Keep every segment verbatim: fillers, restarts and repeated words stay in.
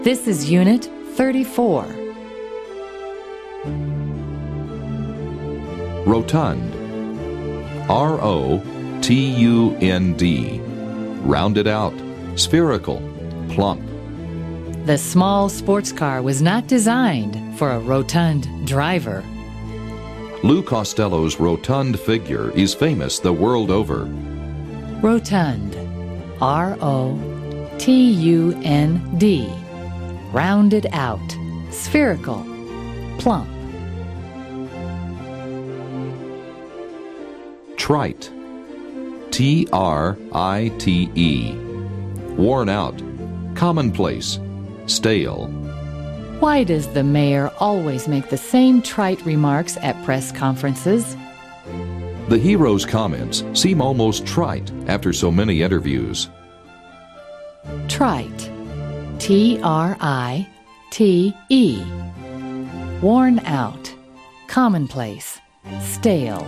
This is Unit thirty-four. Rotund. R O T U N D. Rounded out, spherical, plump. The small sports car was not designed for a rotund driver. Lou Costello's rotund figure is famous the world over. Rotund. R O T U N D. Rounded out, spherical, plump. Trite. T R I T E. Worn out, commonplace, stale. Why does the mayor always make the same trite remarks at press conferences? The hero's comments seem almost trite after so many interviews. Trite. T R I T E. Worn out, commonplace, stale.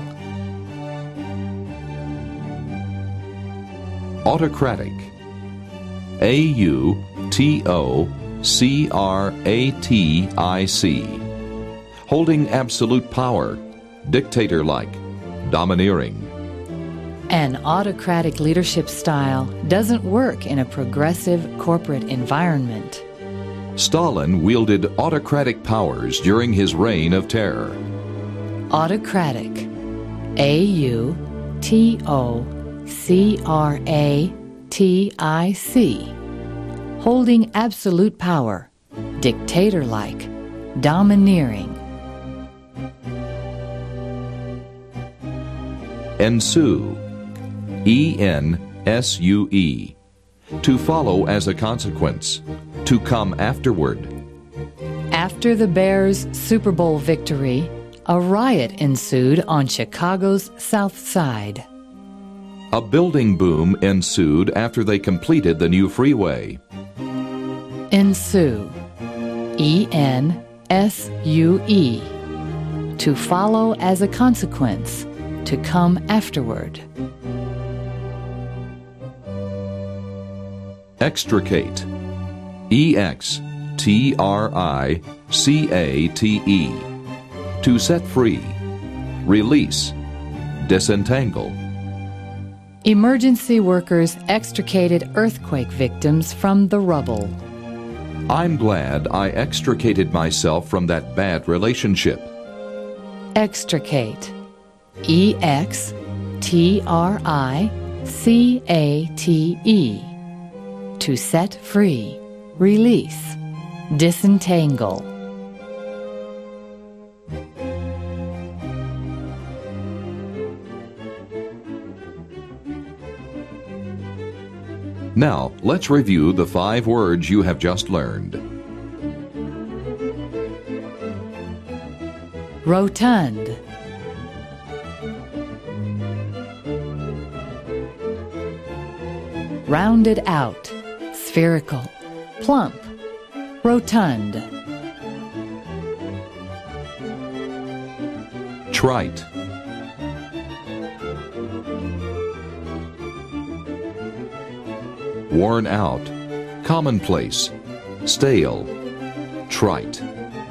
Autocratic. A U T O C R A T I C. Holding absolute power, dictator-like, domineering. An autocratic leadership style doesn't work in a progressive corporate environment. Stalin wielded autocratic powers during his reign of terror. Autocratic. A U T O C R A T I C. Holding absolute power, dictator-like, domineering. Ensue. E N S U E. To follow as a consequence. To come afterward. After the Bears' Super Bowl victory, a riot ensued on Chicago's South Side. A building boom ensued after they completed the new freeway. Ensue. E N S U E. To follow as a consequence. To come afterward. Extricate. E X T R I C A T E. To set free. Release. Disentangle. Emergency workers extricated earthquake victims from the rubble. I'm glad I extricated myself from that bad relationship. Extricate. E X T R I C A T E. To set free, release, disentangle. Now, let's review the five words you have just learned. Rotund. Rounded out, spherical, plump, rotund. Trite. Worn out, commonplace, stale, trite.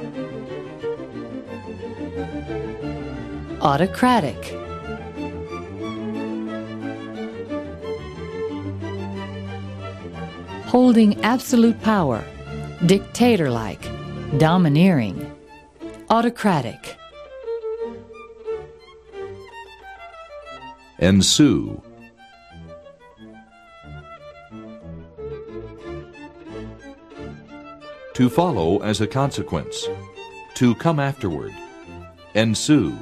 Autocratic. Holding absolute power, dictator-like, domineering, autocratic. Ensue. To follow as a consequence. To come afterward. Ensue.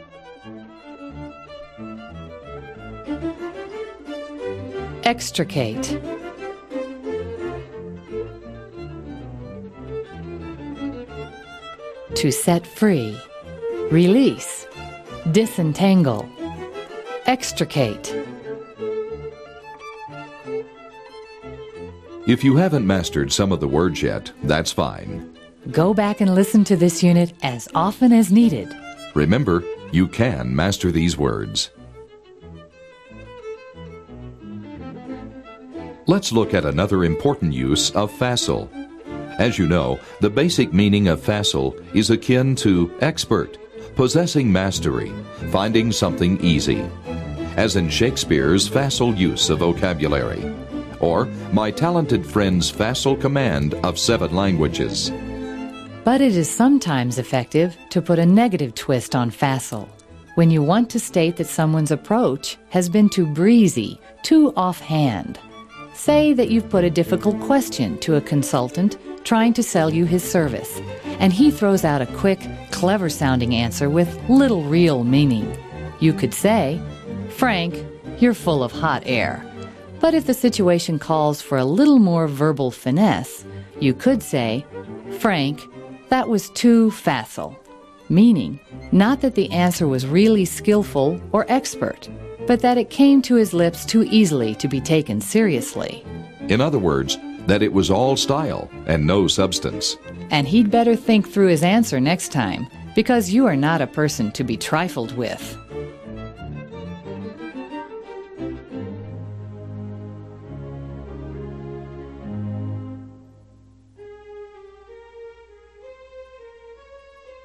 Extricate. To set free, release, disentangle, extricate. If you haven't mastered some of the words yet, that's fine. Go back and listen to this unit as often as needed. Remember, you can master these words. Let's look at another important use of facile. As you know, the basic meaning of facile is akin to expert, possessing mastery, finding something easy, as in Shakespeare's facile use of vocabulary, or my talented friend's facile command of seven languages. But it is sometimes effective to put a negative twist on facile, when you want to state that someone's approach has been too breezy, too offhand. Say that you've put a difficult question to a consultant trying to sell you his service, and he throws out a quick, clever-sounding answer with little real meaning. You could say, "Frank, you're full of hot air." But if the situation calls for a little more verbal finesse, you could say, "Frank, that was too facile," meaning not that the answer was really skillful or expert, but that it came to his lips too easily to be taken seriously. In other words, that it was all style and no substance. And he'd better think through his answer next time, because you are not a person to be trifled with.